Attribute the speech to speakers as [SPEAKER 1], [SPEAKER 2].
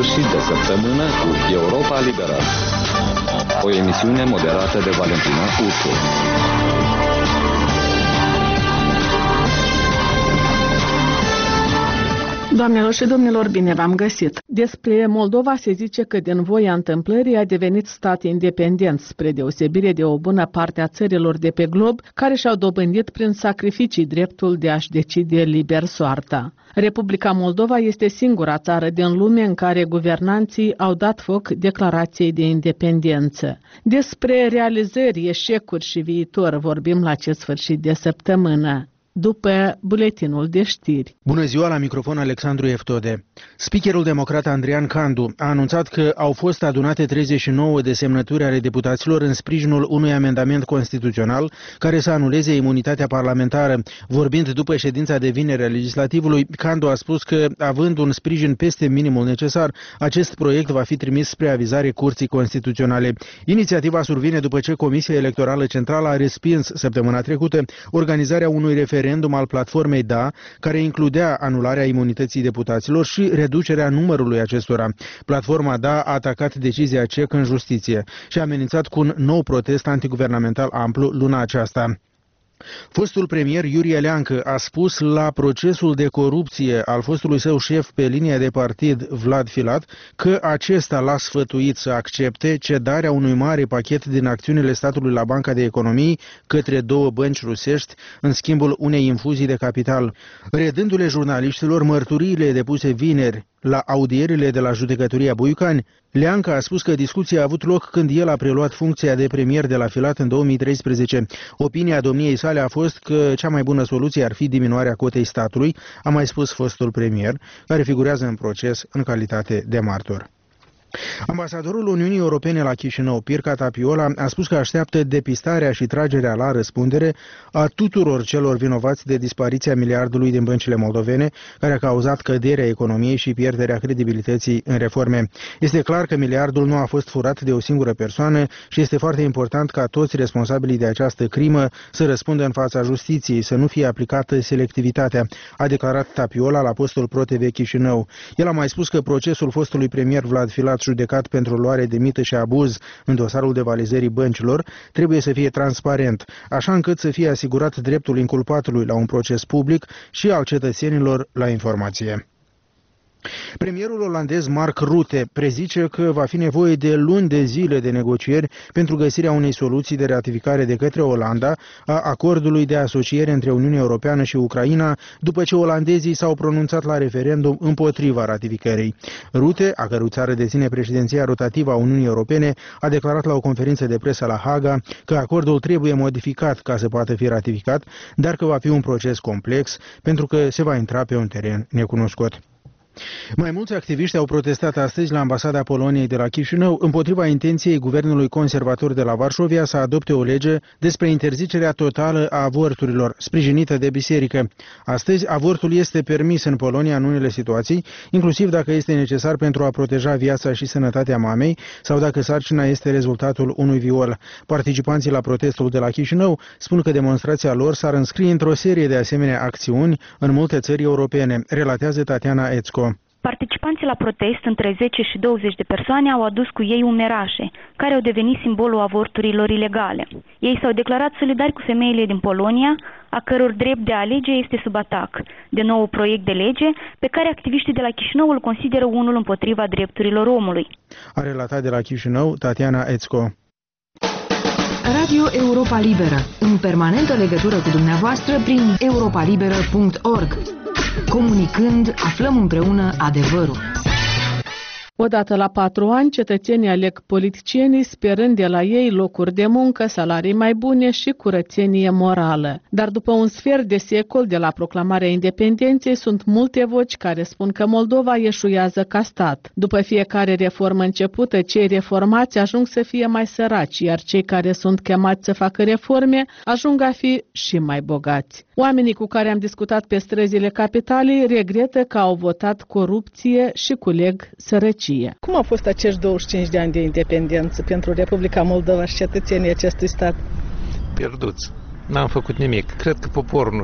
[SPEAKER 1] sfârșit de săptămână cu Europa Liberă. O emisiune moderată de Valentina Ursu.
[SPEAKER 2] Doamnelor și domnilor, bine v-am găsit! Despre Moldova se zice că din voia întâmplării a devenit stat independent, spre deosebire de o bună parte a țărilor de pe glob, care și-au dobândit prin sacrificii dreptul de a-și decide liber soarta. Republica Moldova este singura țară din lume în care guvernanții au dat foc declarației de independență. Despre realizări, eșecuri și viitor vorbim la acest sfârșit de săptămână, după buletinul de știri.
[SPEAKER 3] Bună ziua, la microfon Alexandru Eftode. Speakerul democrat Andrian Candu a anunțat că au fost adunate 39 de semnături ale deputaților în sprijinul unui amendament constituțional care să anuleze imunitatea parlamentară. Vorbind după ședința de vineri a legislativului, Candu a spus că, având un sprijin peste minimul necesar, acest proiect va fi trimis spre avizare Curții Constituționale. Inițiativa survine după ce Comisia Electorală Centrală a respins săptămâna trecută organizarea unui referendum al platformei DA, care includea anularea imunității deputaților și reducerea numărului acestora. Platforma DA a atacat decizia CEC în justiție și a amenințat cu un nou protest antiguvernamental amplu luna aceasta. Fostul premier Iurie Leancă a spus la procesul de corupție al fostului său șef pe linia de partid, Vlad Filat, că acesta l-a sfătuit să accepte cedarea unui mare pachet din acțiunile statului la Banca de Economii către două bănci rusești în schimbul unei infuzii de capital. Redându-le jurnaliștilor mărturiile depuse vineri la audierile de la judecătoria Buiucani, Leancă a spus că discuția a avut loc când el a preluat funcția de premier de la Filat în 2013. Opinia domniei sale a fost că cea mai bună soluție ar fi diminuarea cotei statului, a mai spus fostul premier, care figurează în proces în calitate de martor. Ambasadorul Uniunii Europene la Chișinău, Pirca Tapiola, a spus că așteaptă depistarea și tragerea la răspundere a tuturor celor vinovați de dispariția miliardului din băncile moldovene, care a cauzat căderea economiei și pierderea credibilității în reforme. Este clar că miliardul nu a fost furat de o singură persoană și este foarte important ca toți responsabilii de această crimă să răspundă în fața justiției, să nu fie aplicată selectivitatea, a declarat Tapiola la postul ProTV Chișinău. El a mai spus că procesul fostului premier Vlad Filat, judecat pentru luare de mită și abuz în dosarul devalizării băncilor, trebuie să fie transparent, așa încât să fie asigurat dreptul inculpatului la un proces public și al cetățenilor la informație. Premierul olandez Mark Rutte prezice că va fi nevoie de luni de zile de negocieri pentru găsirea unei soluții de ratificare de către Olanda a acordului de asociere între Uniunea Europeană și Ucraina, după ce olandezii s-au pronunțat la referendum împotriva ratificării. Rutte, a cărui țară deține președinția rotativă a Uniunii Europene, a declarat la o conferință de presă la Haga că acordul trebuie modificat ca să poată fi ratificat, dar că va fi un proces complex pentru că se va intra pe un teren necunoscut. Mai mulți activiști au protestat astăzi la ambasada Poloniei de la Chișinău împotriva intenției guvernului conservator de la Varșovia să adopte o lege despre interzicerea totală a avorturilor, sprijinită de biserică. Astăzi, avortul este permis în Polonia în unele situații, inclusiv dacă este necesar pentru a proteja viața și sănătatea mamei sau dacă sarcina este rezultatul unui viol. Participanții la protestul de la Chișinău spun că demonstrația lor s-ar înscrie într-o serie de asemenea acțiuni în multe țări europene, relatează Tatiana Ețco.
[SPEAKER 4] Participanții la protest, între 10 și 20 de persoane, au adus cu ei umerașe, care au devenit simbolul avorturilor ilegale. Ei s-au declarat solidari cu femeile din Polonia, a căror drept de a alege este sub atac, de nou proiect de lege pe care activiștii de la Chișinău îl consideră unul împotriva drepturilor omului. A
[SPEAKER 3] relatat de la Chișinău Tatiana Ețco.
[SPEAKER 5] Radio Europa Liberă, în permanentă legătură cu dumneavoastră prin europalibera.org. Comunicând, aflăm împreună adevărul.
[SPEAKER 2] Odată la 4 ani, cetățenii aleg politicienii sperând de la ei locuri de muncă, salarii mai bune și curățenie morală. Dar după un sfert de secol de la proclamarea independenței, sunt multe voci care spun că Moldova eșuează ca stat. După fiecare reformă începută, cei reformați ajung să fie mai săraci, iar cei care sunt chemați să facă reforme ajung a fi și mai bogați. Oamenii cu care am discutat pe străzile capitalei regretă că au votat corupție și culeg sărăcie.
[SPEAKER 6] Cum au fost acești 25 de ani de independență pentru Republica Moldova și cetățenii acestui stat?
[SPEAKER 7] Pierduți. N-am făcut nimic. Cred că poporul nu